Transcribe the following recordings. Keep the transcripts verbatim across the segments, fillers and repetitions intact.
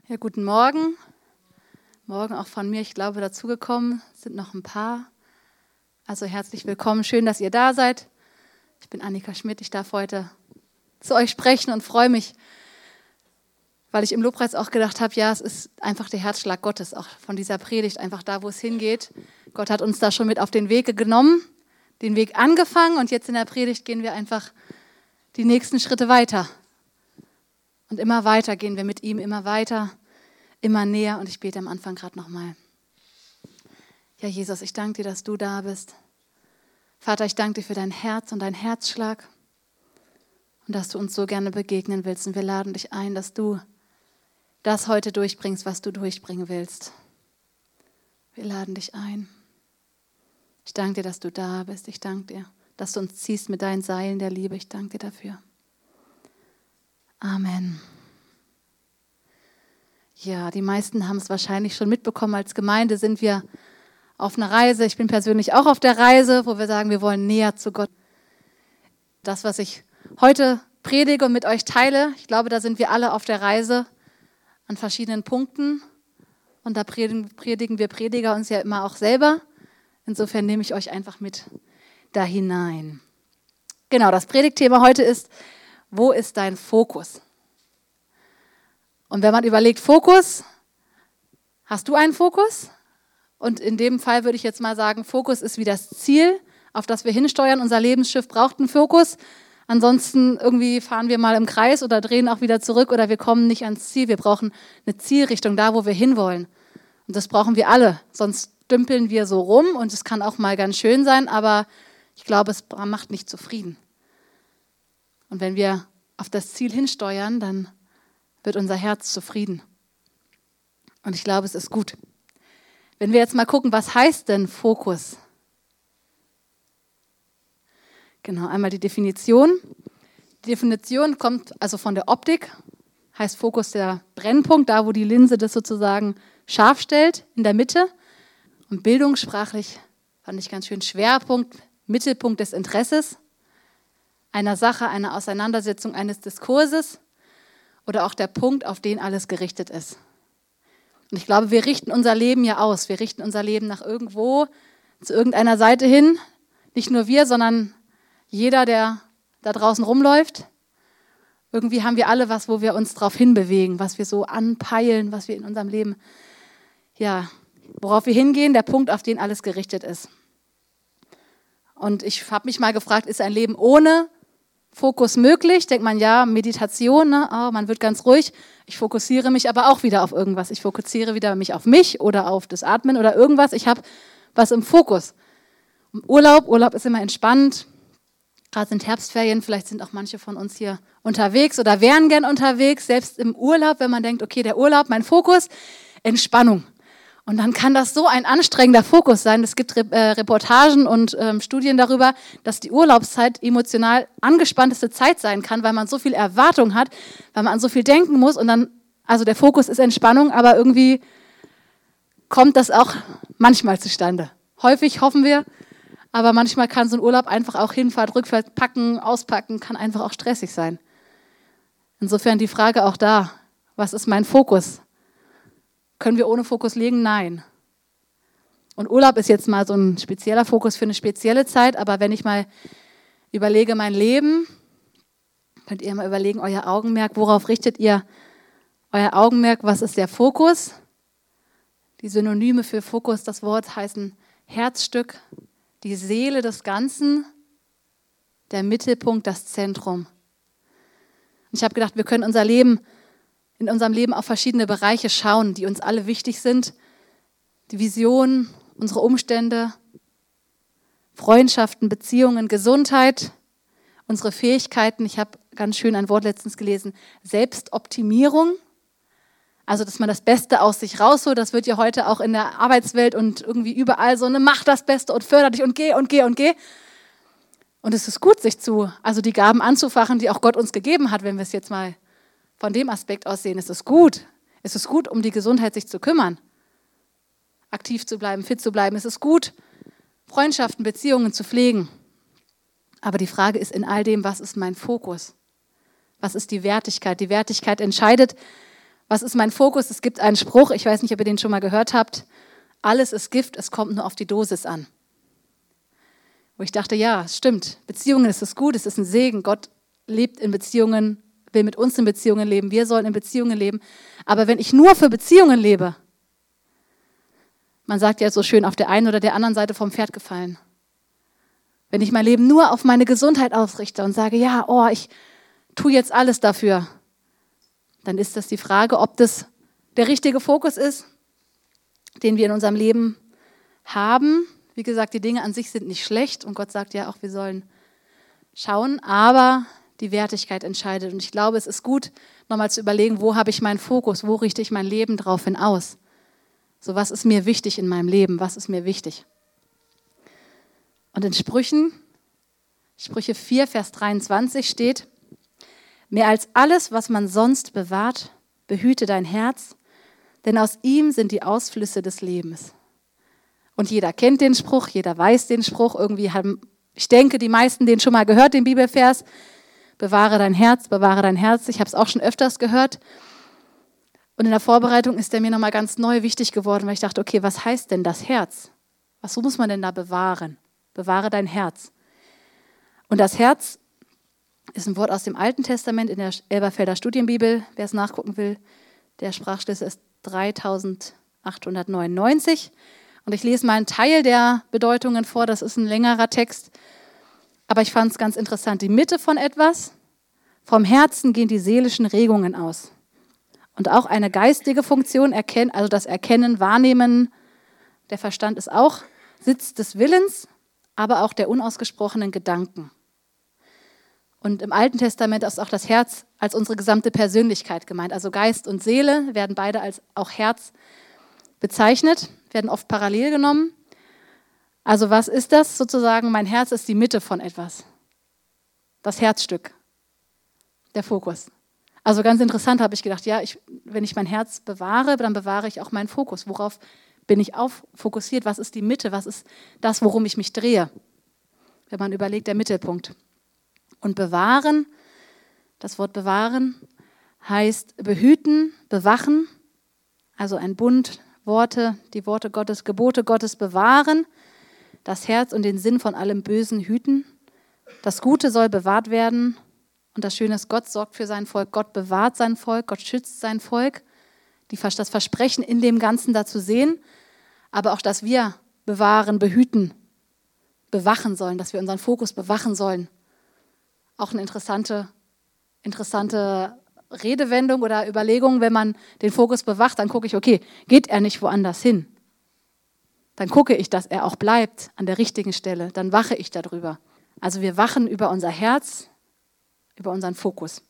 Ja, guten Morgen. Morgen auch von mir, ich glaube, dazugekommen sind noch ein paar. Also herzlich willkommen, schön, dass ihr da seid. Ich bin Annika Schmidt, ich darf heute zu euch sprechen und freue mich, weil ich im Lobpreis auch gedacht habe, ja, es ist einfach der Herzschlag Gottes, auch von dieser Predigt, einfach da, wo es hingeht. Gott hat uns da schon mit auf den Weg genommen, den Weg angefangen und jetzt in der Predigt gehen wir einfach die nächsten Schritte weiter. Und immer weiter gehen wir mit ihm, immer weiter, immer näher. Und ich bete am Anfang gerade nochmal. Ja, Jesus, ich danke dir, dass du da bist. Vater, ich danke dir für dein Herz und deinen Herzschlag und dass du uns so gerne begegnen willst. Und wir laden dich ein, dass du das heute durchbringst, was du durchbringen willst. Wir laden dich ein. Ich danke dir, dass du da bist. Ich danke dir, dass du uns ziehst mit deinen Seilen der Liebe. Ich danke dir dafür. Amen. Ja, die meisten haben es wahrscheinlich schon mitbekommen. Als Gemeinde sind wir auf einer Reise. Ich bin persönlich auch auf der Reise, wo wir sagen, wir wollen näher zu Gott. Das, was ich heute predige und mit euch teile, ich glaube, da sind wir alle auf der Reise an verschiedenen Punkten. Und da predigen wir Prediger uns ja immer auch selber. Insofern nehme ich euch einfach mit da hinein. Genau, das Predigtthema heute ist: Wo ist dein Fokus? Und wenn man überlegt, Fokus, hast du einen Fokus? Und in dem Fall würde ich jetzt mal sagen, Fokus ist wie das Ziel, auf das wir hinsteuern. Unser Lebensschiff braucht einen Fokus. Ansonsten irgendwie fahren wir mal im Kreis oder drehen auch wieder zurück oder wir kommen nicht ans Ziel. Wir brauchen eine Zielrichtung, da wo wir hinwollen. Und das brauchen wir alle. Sonst dümpeln wir so rum und es kann auch mal ganz schön sein, aber ich glaube, es macht nicht zufrieden. Und wenn wir auf das Ziel hinsteuern, dann wird unser Herz zufrieden. Und ich glaube, es ist gut. Wenn wir jetzt mal gucken, was heißt denn Fokus? Genau, einmal die Definition. Die Definition kommt also von der Optik, heißt Fokus der Brennpunkt, da wo die Linse das sozusagen scharf stellt, in der Mitte. Und bildungssprachlich fand ich ganz schön Schwerpunkt, Mittelpunkt des Interesses einer Sache, einer Auseinandersetzung, eines Diskurses oder auch der Punkt, auf den alles gerichtet ist. Und ich glaube, wir richten unser Leben ja aus. Wir richten unser Leben nach irgendwo, zu irgendeiner Seite hin. Nicht nur wir, sondern jeder, der da draußen rumläuft. Irgendwie haben wir alle was, wo wir uns drauf hinbewegen, was wir so anpeilen, was wir in unserem Leben, ja, worauf wir hingehen, der Punkt, auf den alles gerichtet ist. Und ich habe mich mal gefragt, ist ein Leben ohne Fokus möglich? Denkt man, ja, Meditation, ne? Oh, man wird ganz ruhig. Ich fokussiere mich aber auch wieder auf irgendwas. Ich fokussiere wieder mich auf mich oder auf das Atmen oder irgendwas. Ich habe was im Fokus. Urlaub, Urlaub ist immer entspannend. Gerade sind Herbstferien, vielleicht sind auch manche von uns hier unterwegs oder wären gern unterwegs. Selbst im Urlaub, wenn man denkt, okay, der Urlaub, mein Fokus, Entspannung. Und dann kann das so ein anstrengender Fokus sein. Es gibt Reportagen und ähm, Studien darüber, dass die Urlaubszeit emotional angespannteste Zeit sein kann, weil man so viel Erwartung hat, weil man an so viel denken muss. Und dann, also der Fokus ist Entspannung, aber irgendwie kommt das auch manchmal zustande. Häufig hoffen wir, aber manchmal kann so ein Urlaub einfach auch Hinfahrt, Rückfahrt, packen, auspacken, kann einfach auch stressig sein. Insofern die Frage auch da, was ist mein Fokus? Können wir ohne Fokus leben? Nein. Und Urlaub ist jetzt mal so ein spezieller Fokus für eine spezielle Zeit, aber wenn ich mal überlege, mein Leben, könnt ihr mal überlegen, euer Augenmerk, worauf richtet ihr euer Augenmerk, was ist der Fokus? Die Synonyme für Fokus, das Wort heißen Herzstück, die Seele des Ganzen, der Mittelpunkt, das Zentrum. Und ich habe gedacht, wir können unser Leben in unserem Leben auf verschiedene Bereiche schauen, die uns alle wichtig sind. Die Vision, unsere Umstände, Freundschaften, Beziehungen, Gesundheit, unsere Fähigkeiten. Ich habe ganz schön ein Wort letztens gelesen, Selbstoptimierung. Also, dass man das Beste aus sich rausholt. Das wird ja heute auch in der Arbeitswelt und irgendwie überall so, ne, mach das Beste und förder dich und geh und geh und geh. Und es ist gut, sich zu, also die Gaben anzufachen, die auch Gott uns gegeben hat, wenn wir es jetzt mal von dem Aspekt aus sehen. Es ist gut. Es ist gut, um die Gesundheit sich zu kümmern. Aktiv zu bleiben, fit zu bleiben. Es ist gut, Freundschaften, Beziehungen zu pflegen. Aber die Frage ist in all dem, was ist mein Fokus? Was ist die Wertigkeit? Die Wertigkeit entscheidet, Was ist mein Fokus? Es gibt einen Spruch, ich weiß nicht, ob ihr den schon mal gehört habt. Alles ist Gift, es kommt nur auf die Dosis an. Wo ich dachte, ja, es stimmt. Beziehungen ist es gut, es ist ein Segen. Gott lebt in Beziehungen, will mit uns in Beziehungen leben. Wir sollen in Beziehungen leben. Aber wenn ich nur für Beziehungen lebe, man sagt ja so schön, auf der einen oder der anderen Seite vom Pferd gefallen. Wenn ich mein Leben nur auf meine Gesundheit ausrichte und sage, ja, oh, ich tue jetzt alles dafür, dann ist das die Frage, ob das der richtige Fokus ist, den wir in unserem Leben haben. Wie gesagt, die Dinge an sich sind nicht schlecht und Gott sagt ja auch, wir sollen schauen, aber die Wertigkeit entscheidet. Und ich glaube, es ist gut, nochmal zu überlegen, wo habe ich meinen Fokus, wo richte ich mein Leben drauf hin aus? So, was ist mir wichtig in meinem Leben, was ist mir wichtig? Und in Sprüchen, Sprüche vier, Vers dreiundzwanzig steht, mehr als alles, was man sonst bewahrt, behüte dein Herz, denn aus ihm sind die Ausflüsse des Lebens. Und jeder kennt den Spruch, jeder weiß den Spruch. Irgendwie haben, ich denke, die meisten den schon mal gehört, den Bibelvers. Bewahre dein Herz, bewahre dein Herz. Ich habe es auch schon öfters gehört. Und in der Vorbereitung ist der mir nochmal ganz neu wichtig geworden, weil ich dachte, okay, was heißt denn das Herz? Was muss man denn da bewahren? Bewahre dein Herz. Und das Herz ist ein Wort aus dem Alten Testament in der Elberfelder Studienbibel. Wer es nachgucken will, der Sprachschlüssel ist dreitausendachthundertneunundneunzig. Und ich lese mal einen Teil der Bedeutungen vor, das ist ein längerer Text. Aber ich fand es ganz interessant. Die Mitte von etwas, vom Herzen gehen die seelischen Regungen aus. Und auch eine geistige Funktion, erkennen, also das Erkennen, Wahrnehmen, der Verstand ist auch Sitz des Willens, aber auch der unausgesprochenen Gedanken. Und im Alten Testament ist auch das Herz als unsere gesamte Persönlichkeit gemeint. Also Geist und Seele werden beide als auch Herz bezeichnet, werden oft parallel genommen. Also was ist das sozusagen? Mein Herz ist die Mitte von etwas. Das Herzstück, der Fokus. Also ganz interessant habe ich gedacht, ja, ich, wenn ich mein Herz bewahre, dann bewahre ich auch meinen Fokus. Worauf bin ich auf fokussiert? Was ist die Mitte? Was ist das, worum ich mich drehe? Wenn man überlegt, der Mittelpunkt. Und bewahren, das Wort bewahren, heißt behüten, bewachen, also ein Bund, Worte, die Worte Gottes, Gebote Gottes bewahren, das Herz und den Sinn von allem Bösen hüten. Das Gute soll bewahrt werden und das Schöne ist, Gott sorgt für sein Volk, Gott bewahrt sein Volk, Gott schützt sein Volk. Die, das Versprechen in dem Ganzen dazu sehen, aber auch, dass wir bewahren, behüten, bewachen sollen, dass wir unseren Fokus bewachen sollen. Auch eine interessante, interessante Redewendung oder Überlegung, wenn man den Fokus bewacht, dann gucke ich, okay, geht er nicht woanders hin? Dann gucke ich, dass er auch bleibt an der richtigen Stelle, dann wache ich darüber. Also wir wachen über unser Herz, über unseren Fokus.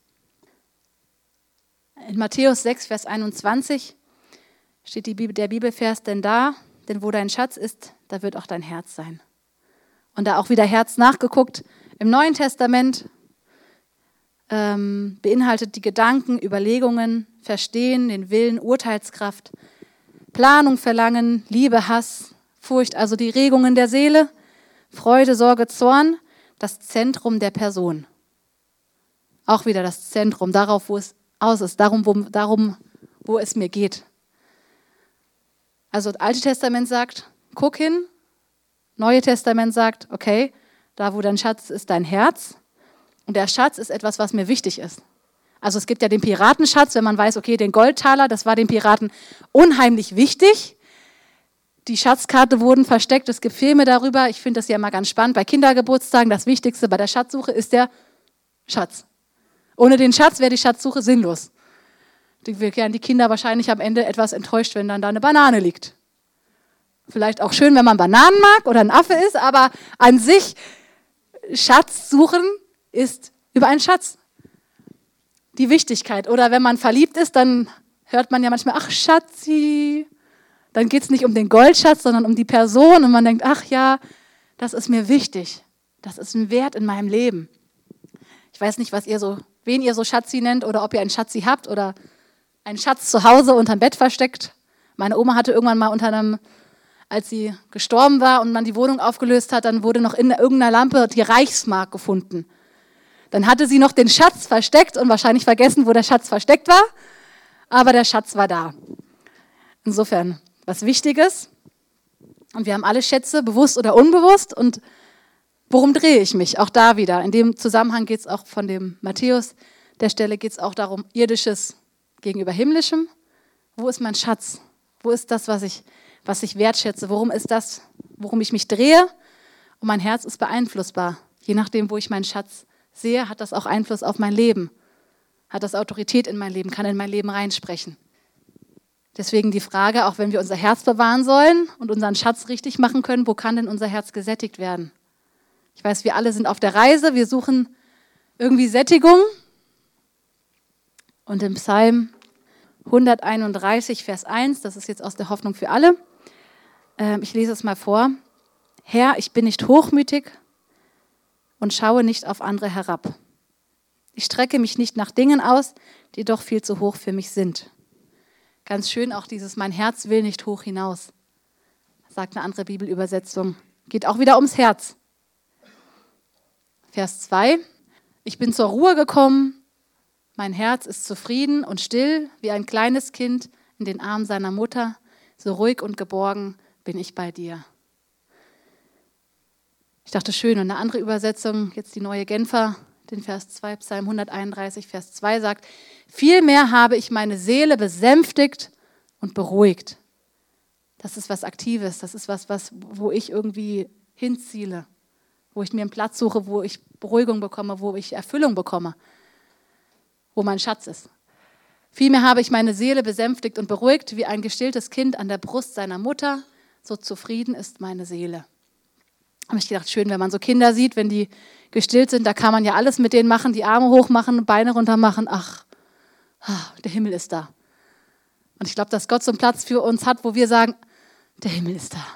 In Matthäus sechs, Vers einundzwanzig steht die Bibel, der Bibelvers, denn da, denn wo dein Schatz ist, da wird auch dein Herz sein. Und da auch wieder Herz nachgeguckt, im Neuen Testament ähm, beinhaltet die Gedanken, Überlegungen, Verstehen, den Willen, Urteilskraft, Planung, Verlangen, Liebe, Hass, Furcht, also die Regungen der Seele, Freude, Sorge, Zorn, das Zentrum der Person. Auch wieder das Zentrum, darauf, wo es aus ist, darum wo, darum, wo es mir geht. Also das Alte Testament sagt, guck hin, Neue Testament sagt, okay, da wo dein Schatz ist, dein Herz. Und der Schatz ist etwas, was mir wichtig ist. Also es gibt ja den Piratenschatz, wenn man weiß, okay, den Goldtaler, das war den Piraten unheimlich wichtig. Die Schatzkarte wurden versteckt, es gibt Filme darüber. Ich finde das ja immer ganz spannend. Bei Kindergeburtstagen, das Wichtigste bei der Schatzsuche ist der Schatz. Ohne den Schatz wäre die Schatzsuche sinnlos. Die wären die Kinder wahrscheinlich am Ende etwas enttäuscht, wenn dann da eine Banane liegt. Vielleicht auch schön, wenn man Bananen mag oder ein Affe ist, aber an sich, Schatz suchen ist über einen Schatz. Die Wichtigkeit. Oder wenn man verliebt ist, dann hört man ja manchmal, ach Schatzi. Dann geht es nicht um den Goldschatz, sondern um die Person. Und man denkt, ach ja, das ist mir wichtig. Das ist ein Wert in meinem Leben. Ich weiß nicht, was ihr so, wen ihr so Schatzi nennt oder ob ihr einen Schatzi habt oder einen Schatz zu Hause unterm Bett versteckt. Meine Oma hatte irgendwann mal unter einem, als sie gestorben war und man die Wohnung aufgelöst hat, dann wurde noch in irgendeiner Lampe die Reichsmark gefunden. Dann hatte sie noch den Schatz versteckt und wahrscheinlich vergessen, wo der Schatz versteckt war. aber der Schatz war da. Insofern was Wichtiges. Und wir haben alle Schätze, bewusst oder unbewusst. Und worum drehe ich mich? Auch da wieder. In dem Zusammenhang geht es auch von dem Matthäus, der Stelle geht es auch darum, irdisches gegenüber himmlischem. Wo ist mein Schatz? Wo ist das, was ich, was ich wertschätze? Worum ist das, worum ich mich drehe? Und mein Herz ist beeinflussbar. Je nachdem, wo ich meinen Schatz sehe, hat das auch Einfluss auf mein Leben. Hat das Autorität in mein Leben, kann in mein Leben reinsprechen. Deswegen die Frage, auch wenn wir unser Herz bewahren sollen und unseren Schatz richtig machen können, wo kann denn unser Herz gesättigt werden? Ich weiß, wir alle sind auf der Reise, wir suchen irgendwie Sättigung. Und im Psalm hunderteinunddreißig, Vers eins, das ist jetzt aus der Hoffnung für alle, äh, ich lese es mal vor. Herr, ich bin nicht hochmütig und schaue nicht auf andere herab. Ich strecke mich nicht nach Dingen aus, die doch viel zu hoch für mich sind. Ganz schön auch dieses, mein Herz will nicht hoch hinaus, sagt eine andere Bibelübersetzung. Geht auch wieder ums Herz. Vers zwei, ich bin zur Ruhe gekommen, mein Herz ist zufrieden und still, wie ein kleines Kind in den Armen seiner Mutter, so ruhig und geborgen bin ich bei dir. Ich dachte, schön, und eine andere Übersetzung, jetzt die neue Genfer, den Vers zwei, Psalm hunderteinunddreißig, Vers zwei sagt, vielmehr habe ich meine Seele besänftigt und beruhigt. Das ist was Aktives, das ist was, was, wo ich irgendwie hinziele, wo ich mir einen Platz suche, wo ich Beruhigung bekomme, wo ich Erfüllung bekomme, wo mein Schatz ist. Vielmehr habe ich meine Seele besänftigt und beruhigt, wie ein gestilltes Kind an der Brust seiner Mutter, so zufrieden ist meine Seele. Habe ich gedacht, schön, wenn man so Kinder sieht, wenn die gestillt sind, da kann man ja alles mit denen machen, die Arme hochmachen, Beine runter machen. Ach, der Himmel ist da. Und ich glaube, dass Gott so einen Platz für uns hat, wo wir sagen, der Himmel ist da.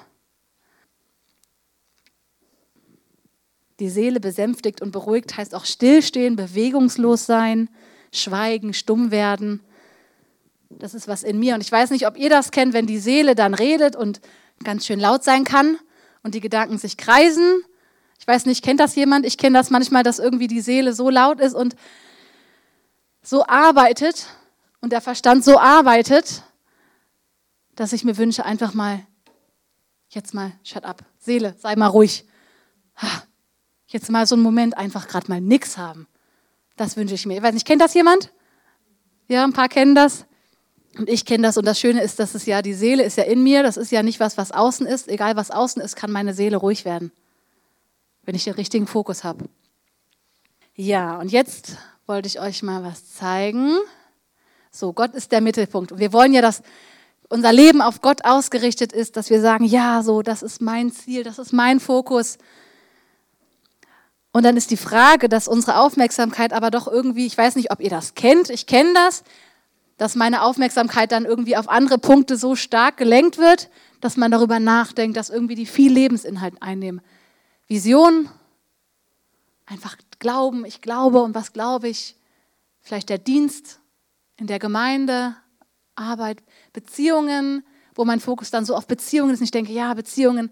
Die Seele besänftigt und beruhigt heißt auch stillstehen, bewegungslos sein, schweigen, stumm werden. Das ist was in mir. Und ich weiß nicht, ob ihr das kennt, wenn die Seele dann redet und ganz schön laut sein kann und die Gedanken sich kreisen. Ich weiß nicht, kennt das jemand? Ich kenne das manchmal, dass irgendwie die Seele so laut ist und so arbeitet und der Verstand so arbeitet, dass ich mir wünsche, einfach mal, jetzt mal, shut up, Seele, sei mal ruhig. Jetzt mal so einen Moment einfach gerade mal nix haben. Das wünsche ich mir. Ich weiß nicht, kennt das jemand? Ja, ein paar kennen das. Und ich kenne das. Und das Schöne ist, dass es ja, die Seele ist ja in mir. Das ist ja nicht was, was außen ist. Egal, was außen ist, kann meine Seele ruhig werden, wenn ich den richtigen Fokus habe. Ja, und jetzt wollte ich euch mal was zeigen. So, Gott ist der Mittelpunkt. Und wir wollen ja, dass unser Leben auf Gott ausgerichtet ist, dass wir sagen, ja, so, das ist mein Ziel, das ist mein Fokus. Und dann ist die Frage, dass unsere Aufmerksamkeit aber doch irgendwie, ich weiß nicht, ob ihr das kennt, ich kenne das, dass meine Aufmerksamkeit dann irgendwie auf andere Punkte so stark gelenkt wird, dass man darüber nachdenkt, dass irgendwie die viel Lebensinhalt einnehmen. Vision, einfach glauben, ich glaube und was glaube ich, vielleicht der Dienst in der Gemeinde, Arbeit, Beziehungen, wo mein Fokus dann so auf Beziehungen ist und ich denke, ja, Beziehungen,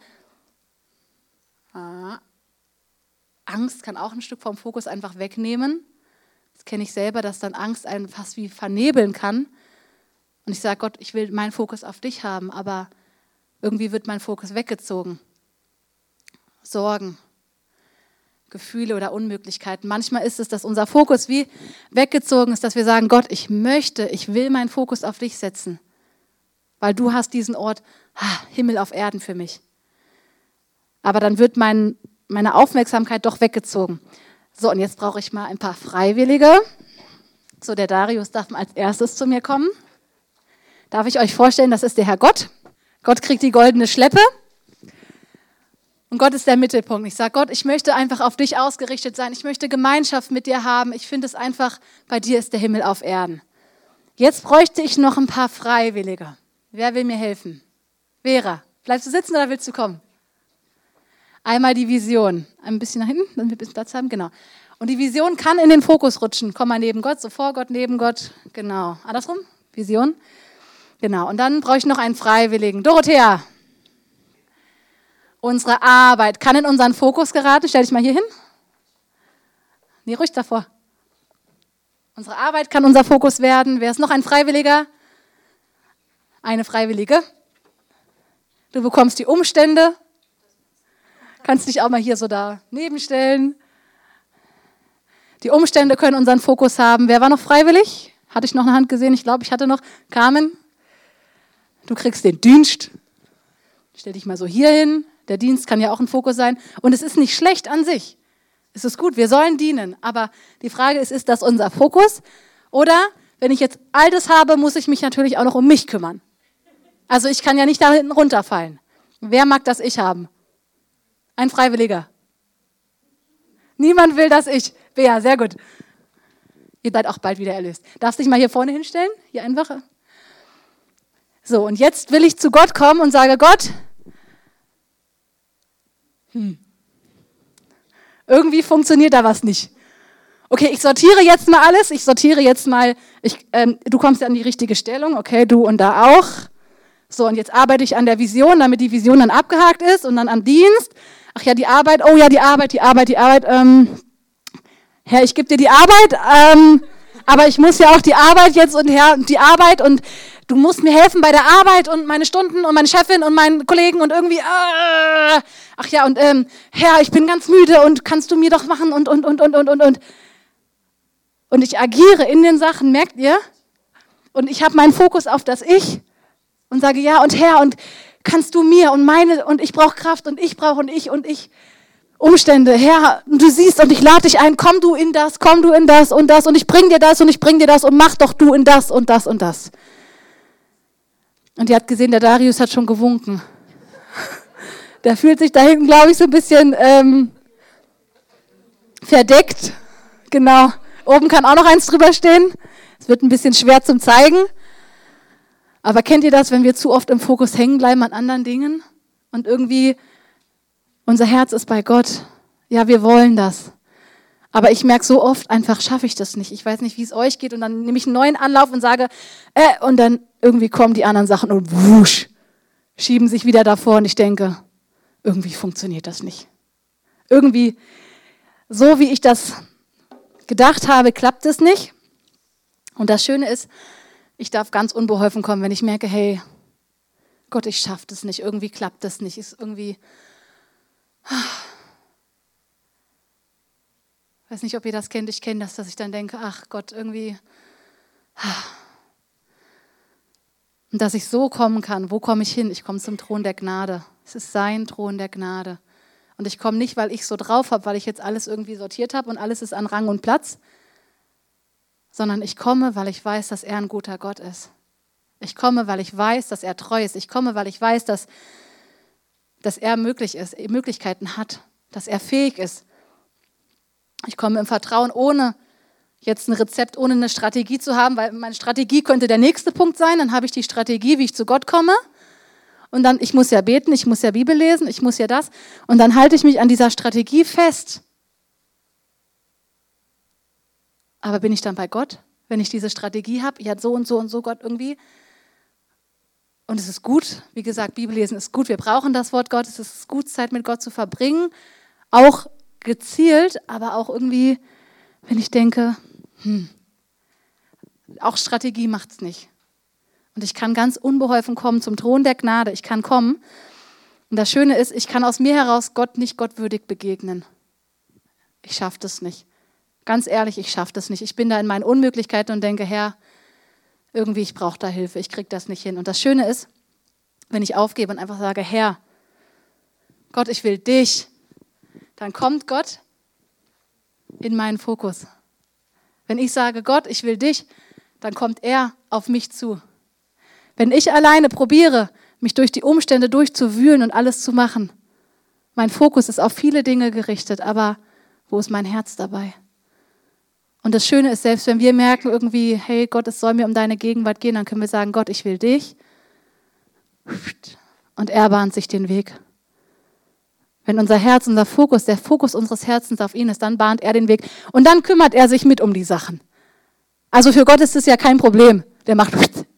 ah. Angst kann auch ein Stück vom Fokus einfach wegnehmen. Das kenne ich selber, dass dann Angst einen fast wie vernebeln kann. Und ich sage, Gott, ich will meinen Fokus auf dich haben, aber irgendwie wird mein Fokus weggezogen. Sorgen, Gefühle oder Unmöglichkeiten. Manchmal ist es, dass unser Fokus wie weggezogen ist, dass wir sagen, Gott, ich möchte, ich will meinen Fokus auf dich setzen, weil du hast diesen Ort, ah, Himmel auf Erden für mich. Aber dann wird mein meine Aufmerksamkeit doch weggezogen. So, und jetzt brauche ich mal ein paar Freiwillige. So, der Darius darf als erstes zu mir kommen. Darf ich euch vorstellen, das ist der Herr Gott. Gott kriegt die goldene Schleppe. Und Gott ist der Mittelpunkt. Ich sage, Gott, ich möchte einfach auf dich ausgerichtet sein. Ich möchte Gemeinschaft mit dir haben. Ich finde es einfach, bei dir ist der Himmel auf Erden. Jetzt bräuchte ich noch ein paar Freiwillige. Wer will mir helfen? Vera, bleibst du sitzen oder willst du kommen? Einmal die Vision. Ein bisschen nach hinten, damit wir ein bisschen Platz haben. Genau. Und die Vision kann in den Fokus rutschen. Komm mal neben Gott, so vor Gott, neben Gott. Genau. Andersrum? Vision. Genau. Und dann brauche ich noch einen Freiwilligen. Dorothea. Unsere Arbeit kann in unseren Fokus geraten. Stell dich mal hier hin. Nee, ruhig davor. Unsere Arbeit kann unser Fokus werden. Wer ist noch ein Freiwilliger? Eine Freiwillige. Du bekommst die Umstände. Kannst dich auch mal hier so daneben stellen. Die Umstände können unseren Fokus haben. Wer war noch freiwillig? Hatte ich noch eine Hand gesehen? Ich glaube, ich hatte noch. Carmen, du kriegst den Dienst. Stell dich mal so hier hin. Der Dienst kann ja auch ein Fokus sein. Und es ist nicht schlecht an sich. Es ist gut, wir sollen dienen. Aber die Frage ist, ist das unser Fokus? Oder, wenn ich jetzt all das habe, muss ich mich natürlich auch noch um mich kümmern. Also ich kann ja nicht da hinten runterfallen. Wer mag das Ich haben? Ein Freiwilliger. Niemand will das Ich. Bea, sehr gut. Ihr seid auch bald wieder erlöst. Darfst dich mal hier vorne hinstellen? Hier einfach. So, und jetzt will ich zu Gott kommen und sage, Gott, hm, irgendwie funktioniert da was nicht. Okay, ich sortiere jetzt mal alles. Ich sortiere jetzt mal, ich, ähm, du kommst an die richtige Stellung. Okay, du und da auch. So, und jetzt arbeite ich an der Vision, damit die Vision dann abgehakt ist und dann am Dienst. Ach ja, die Arbeit, oh ja, die Arbeit, die Arbeit, die Arbeit. Ähm, Herr, ich gebe dir die Arbeit, ähm, aber ich muss ja auch die Arbeit jetzt und Herr, die Arbeit und du musst mir helfen bei der Arbeit und meine Stunden und meine Chefin und meinen Kollegen und irgendwie, äh, ach ja, und ähm, Herr, ich bin ganz müde und kannst du mir doch machen und, und, und, und, und, und, und. Und ich agiere in den Sachen, merkt ihr? Und ich habe meinen Fokus auf das Ich und sage, ja und Herr, und kannst du mir und meine, und ich brauche Kraft und ich brauche und ich und ich. Umstände, Herr, du siehst und ich lade dich ein, komm du in das, komm du in das und das und ich bring dir das und ich bring dir das und mach doch du in das und das und das. Und die hat gesehen, der Darius hat schon gewunken. Der fühlt sich da hinten, glaube ich, so ein bisschen ähm, verdeckt. Genau, oben kann auch noch eins drüber stehen. Es wird ein bisschen schwer zum Zeigen. Aber kennt ihr das, wenn wir zu oft im Fokus hängen bleiben an anderen Dingen und irgendwie unser Herz ist bei Gott. Ja, wir wollen das. Aber ich merke so oft, einfach schaffe ich das nicht. Ich weiß nicht, wie es euch geht. Und dann nehme ich einen neuen Anlauf und sage, äh, und dann irgendwie kommen die anderen Sachen und wusch, schieben sich wieder davor. Und ich denke, irgendwie funktioniert das nicht. Irgendwie, so wie ich das gedacht habe, klappt es nicht. Und das Schöne ist, ich darf ganz unbeholfen kommen, wenn ich merke, hey, Gott, ich schaffe das nicht. Irgendwie klappt das nicht. Ist irgendwie... Ich weiß nicht, ob ihr das kennt, ich kenne das, dass ich dann denke, ach Gott, irgendwie. Und dass ich so kommen kann, wo komme ich hin? Ich komme zum Thron der Gnade. Es ist sein Thron der Gnade. Und ich komme nicht, weil ich so drauf habe, weil ich jetzt alles irgendwie sortiert habe und alles ist an Rang und Platz, sondern ich komme, weil ich weiß, dass er ein guter Gott ist. Ich komme, weil ich weiß, dass er treu ist. Ich komme, weil ich weiß, dass dass er möglich ist, Möglichkeiten hat, dass er fähig ist. Ich komme im Vertrauen, ohne jetzt ein Rezept, ohne eine Strategie zu haben, weil meine Strategie könnte der nächste Punkt sein, dann habe ich die Strategie, wie ich zu Gott komme und dann, ich muss ja beten, ich muss ja Bibel lesen, ich muss ja das und dann halte ich mich an dieser Strategie fest. Aber bin ich dann bei Gott, wenn ich diese Strategie habe, ja so und so und so Gott irgendwie. Und es ist gut, wie gesagt, Bibellesen ist gut, wir brauchen das Wort Gottes, es ist gut, Zeit mit Gott zu verbringen, auch gezielt, aber auch irgendwie, wenn ich denke, hm, auch Strategie macht es nicht. Und ich kann ganz unbeholfen kommen zum Thron der Gnade, ich kann kommen. Und das Schöne ist, ich kann aus mir heraus Gott nicht gottwürdig begegnen. Ich schaffe das nicht. Ganz ehrlich, ich schaffe das nicht. Ich bin da in meinen Unmöglichkeiten und denke, Herr, irgendwie, ich brauche da Hilfe, ich kriege das nicht hin. Und das Schöne ist, wenn ich aufgebe und einfach sage, Herr, Gott, ich will dich, dann kommt Gott in meinen Fokus. Wenn ich sage, Gott, ich will dich, dann kommt er auf mich zu. Wenn ich alleine probiere, mich durch die Umstände durchzuwühlen und alles zu machen, mein Fokus ist auf viele Dinge gerichtet, aber wo ist mein Herz dabei? Und das Schöne ist, selbst wenn wir merken irgendwie, hey Gott, es soll mir um deine Gegenwart gehen, dann können wir sagen, Gott, ich will dich. Und er bahnt sich den Weg. Wenn unser Herz, unser Fokus, der Fokus unseres Herzens auf ihn ist, dann bahnt er den Weg. Und dann kümmert er sich mit um die Sachen. Also für Gott ist es ja kein Problem. Der macht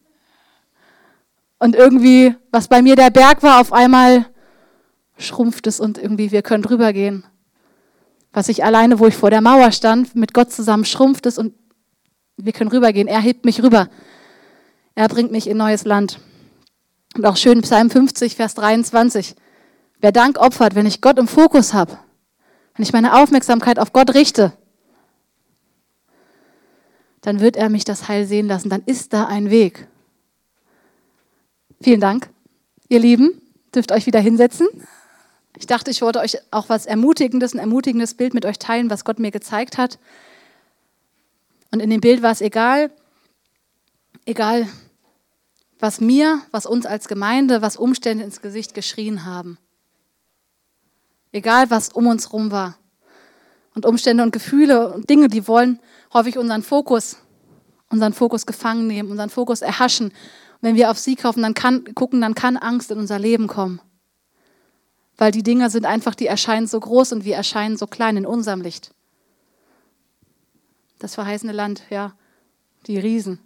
und irgendwie, was bei mir der Berg war, auf einmal schrumpft es und irgendwie wir können drüber gehen. Was ich alleine, wo ich vor der Mauer stand, mit Gott zusammen schrumpft es und Wir können rübergehen. Er hebt mich rüber. Er bringt mich in neues Land. Und auch schön Psalm fünfzig, Vers dreiundzwanzig. Wer Dank opfert, wenn ich Gott im Fokus habe, wenn ich meine Aufmerksamkeit auf Gott richte, dann wird er mich das Heil sehen lassen. Dann ist da ein Weg. Vielen Dank, ihr Lieben. Dürft euch wieder hinsetzen. Ich dachte, ich wollte euch auch was Ermutigendes, ein ermutigendes Bild mit euch teilen, was Gott mir gezeigt hat. Und in dem Bild war es egal, egal, was mir, was uns als Gemeinde, was Umstände ins Gesicht geschrien haben. Egal, was um uns rum war. Und Umstände und Gefühle und Dinge, die wollen häufig unseren Fokus, unseren Fokus gefangen nehmen, unseren Fokus erhaschen. Und wenn wir auf sie kaufen, dann kann, gucken, dann kann Angst in unser Leben kommen. Weil die Dinge sind einfach, die erscheinen so groß und wir erscheinen so klein in unserem Licht. Das verheißene Land, ja, die Riesen.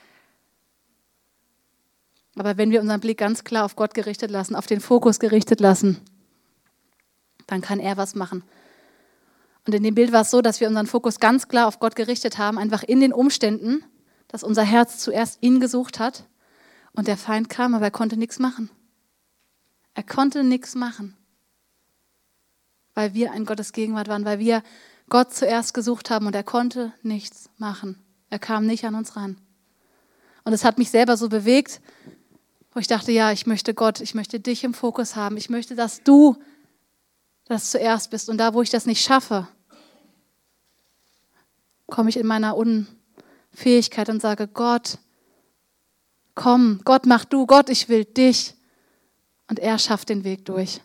Aber wenn wir unseren Blick ganz klar auf Gott gerichtet lassen, auf den Fokus gerichtet lassen, dann kann er was machen. Und in dem Bild war es so, dass wir unseren Fokus ganz klar auf Gott gerichtet haben, einfach in den Umständen, dass unser Herz zuerst ihn gesucht hat und der Feind kam, aber er konnte nichts machen. Er konnte nichts machen, weil wir in Gottes Gegenwart waren, weil wir Gott zuerst gesucht haben und er konnte nichts machen. Er kam nicht an uns ran. Und es hat mich selber so bewegt, wo ich dachte, ja, ich möchte Gott, ich möchte dich im Fokus haben. Ich möchte, dass du das zuerst bist. Und da, wo ich das nicht schaffe, komme ich in meiner Unfähigkeit und sage, Gott, komm, Gott, mach du, Gott, ich will dich. Und er schafft den Weg durch.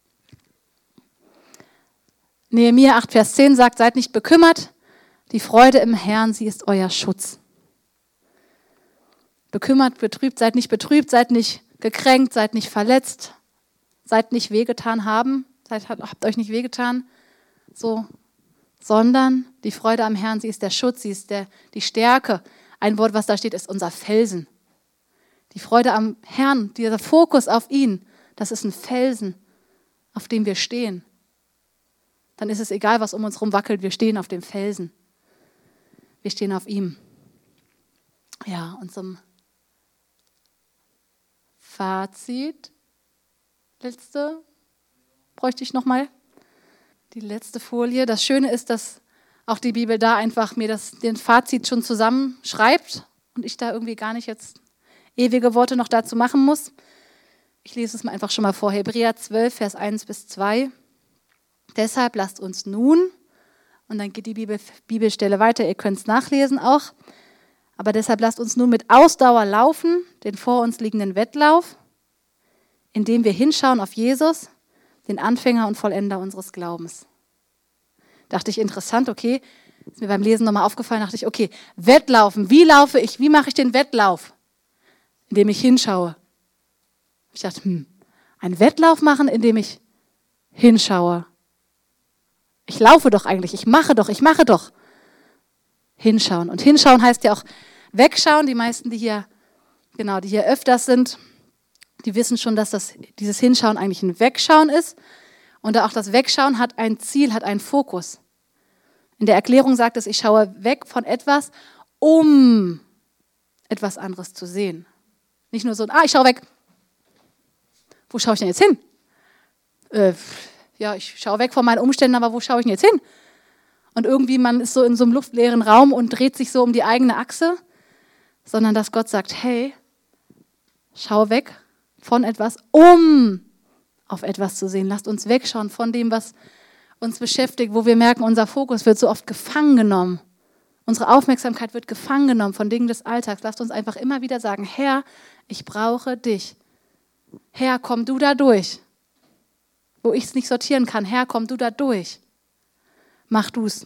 Nehemia acht, Vers zehn sagt, seid nicht bekümmert, die Freude im Herrn, sie ist euer Schutz. Bekümmert, betrübt, seid nicht betrübt, seid nicht gekränkt, seid nicht verletzt, seid nicht wehgetan haben, seid, habt euch nicht wehgetan, so, sondern die Freude am Herrn, sie ist der Schutz, sie ist der, die Stärke. Ein Wort, was da steht, ist unser Felsen. Die Freude am Herrn, dieser Fokus auf ihn, das ist ein Felsen, auf dem wir stehen. Dann ist es egal, was um uns herum wackelt, wir stehen auf dem Felsen. Wir stehen auf ihm. Ja, und zum Fazit, letzte, bräuchte ich nochmal, die letzte Folie. Das Schöne ist, dass auch die Bibel da einfach mir das, den Fazit schon zusammenschreibt und ich da irgendwie gar nicht jetzt ewige Worte noch dazu machen muss. Ich lese es mal einfach schon mal vor. Hebräer zwölf, Vers eins bis zwei. Deshalb lasst uns nun, und dann geht die Bibel, Bibelstelle weiter, ihr könnt es nachlesen auch, aber deshalb lasst uns nun mit Ausdauer laufen, den vor uns liegenden Wettlauf, indem wir hinschauen auf Jesus, den Anfänger und Vollender unseres Glaubens. Dachte ich, interessant, okay, ist mir beim Lesen nochmal aufgefallen, dachte ich, okay, Wettlaufen, wie laufe ich, wie mache ich den Wettlauf? Indem ich hinschaue. Ich dachte, hm, einen Wettlauf machen, indem ich hinschaue. Ich laufe doch eigentlich, ich mache doch, ich mache doch. Hinschauen. Und hinschauen heißt ja auch wegschauen. Die meisten, die hier, genau, die hier öfters sind, die wissen schon, dass das, dieses Hinschauen eigentlich ein Wegschauen ist. Und auch das Wegschauen hat ein Ziel, hat einen Fokus. In der Erklärung sagt es, ich schaue weg von etwas, um etwas anderes zu sehen. Nicht nur so, ah, ich schaue weg. Wo schaue ich denn jetzt hin? Äh, ja, ich schaue weg von meinen Umständen, aber wo schaue ich denn jetzt hin? Und irgendwie, man ist so in so einem luftleeren Raum und dreht sich so um die eigene Achse, sondern dass Gott sagt, hey, schau weg von etwas, um auf etwas zu sehen. Lasst uns wegschauen von dem, was uns beschäftigt, wo wir merken, unser Fokus wird so oft gefangen genommen. Unsere Aufmerksamkeit wird gefangen genommen von Dingen des Alltags. Lasst uns einfach immer wieder sagen, Herr, ich brauche dich. Herr, komm du da durch. Wo ich es nicht sortieren kann, Herr, komm du da durch. Mach du's.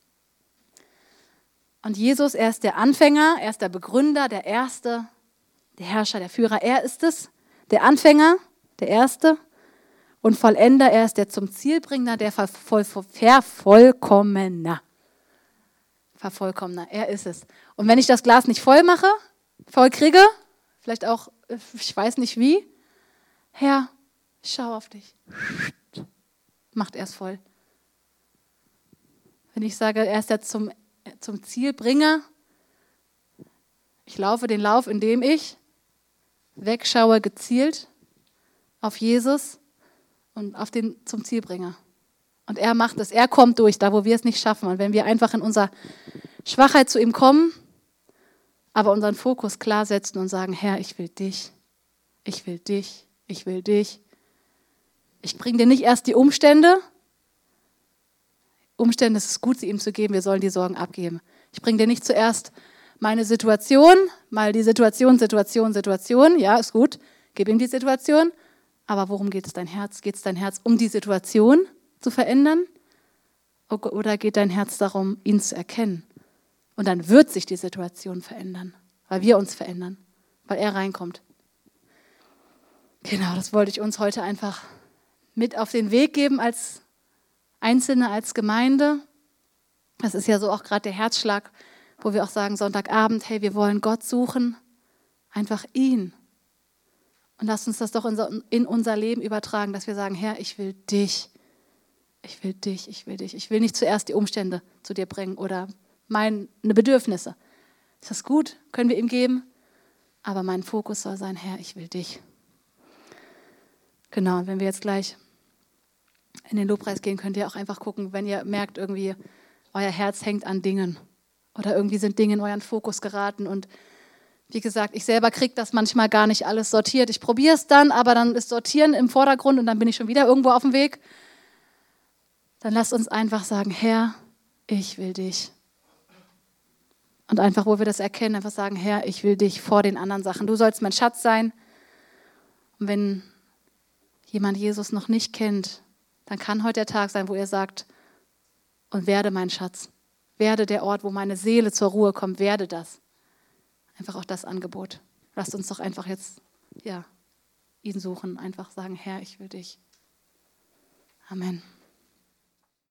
Und Jesus, er ist der Anfänger, er ist der Begründer, der Erste, der Herrscher, der Führer. Er ist es, der Anfänger, der Erste und Vollender. Er ist der zum Zielbringer, der Vervollkommner. Vervollkommner, er ist es. Und wenn ich das Glas nicht voll mache, voll kriege, vielleicht auch, ich weiß nicht wie, Herr, ich schau auf dich. Macht er es voll. Wenn ich sage, er ist der zum, zum Zielbringer, Ich laufe den Lauf, indem ich wegschaue gezielt auf Jesus und auf den zum Ziel bringe. Und er macht es, er kommt durch, da wo wir es nicht schaffen. Und wenn wir einfach in unserer Schwachheit zu ihm kommen, aber unseren Fokus klar setzen und sagen, Herr, ich will dich, ich will dich, ich will dich. Ich bringe dir nicht erst die Umstände. Umstände, es ist gut, sie ihm zu geben, wir sollen die Sorgen abgeben. Ich bringe dir nicht zuerst meine Situation, mal die Situation, Situation, Situation, ja, ist gut, gib ihm die Situation, aber worum geht es dein Herz? Geht es dein Herz um die Situation zu verändern oder geht dein Herz darum, ihn zu erkennen? Und dann wird sich die Situation verändern, weil wir uns verändern, weil er reinkommt. Genau, das wollte ich uns heute einfach mit auf den Weg geben als Einzelne, als Gemeinde. Das ist ja so auch gerade der Herzschlag, wo wir auch sagen, Sonntagabend, hey, wir wollen Gott suchen, einfach ihn. Und lasst uns das doch in unser Leben übertragen, dass wir sagen, Herr, ich will dich, ich will dich, ich will dich. Ich will nicht zuerst die Umstände zu dir bringen oder meine Bedürfnisse. Ist das gut? Können wir ihm geben? Aber mein Fokus soll sein, Herr, ich will dich. Genau, und wenn wir jetzt gleich in den Lobpreis gehen, könnt ihr auch einfach gucken, wenn ihr merkt, irgendwie euer Herz hängt an Dingen oder irgendwie sind Dinge in euren Fokus geraten. Und wie gesagt, ich selber kriege das manchmal gar nicht alles sortiert. Ich probiere es dann, aber dann ist Sortieren im Vordergrund und dann bin ich schon wieder irgendwo auf dem Weg. Dann lasst uns einfach sagen, Herr, ich will dich. Und einfach, wo wir das erkennen, einfach sagen, Herr, ich will dich vor den anderen Sachen. Du sollst mein Schatz sein. Und wenn jemand Jesus noch nicht kennt, dann kann heute der Tag sein, wo er sagt, und werde mein Schatz. Werde der Ort, wo meine Seele zur Ruhe kommt, werde das. Einfach auch das Angebot. Lasst uns doch einfach jetzt, ja, ihn suchen, einfach sagen, Herr, ich will dich. Amen.